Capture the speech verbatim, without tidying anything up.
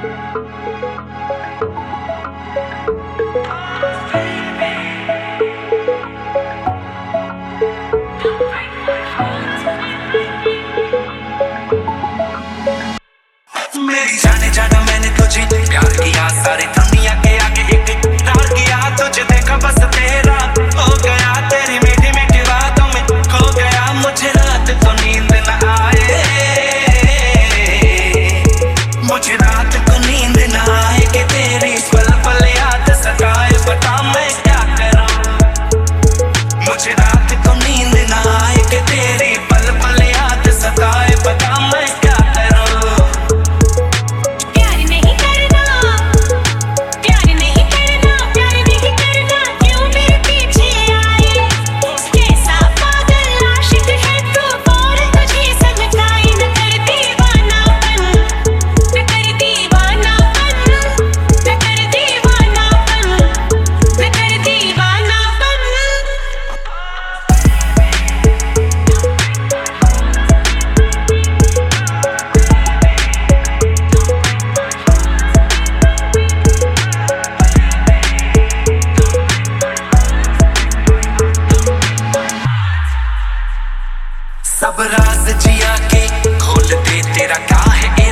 मेरी जाने जाना मैंने तुझे प्यार किया, सारी दुनिया के आगे एक इकरार किया। तुझे देखा बस तेरा हो गया, तेरी मीठी मीठी बातों में खो गया। मुझे रात को नींद न आए, मुझे रात को नींद न आए कि तेरी पल पल याद सताए। बता मैं क्या करूं, मुझे रात को नींद न आए कि तेरी पल पल याद सताए। बता मैं क्या सब राज जिया के खोल दे, तेरा क्या है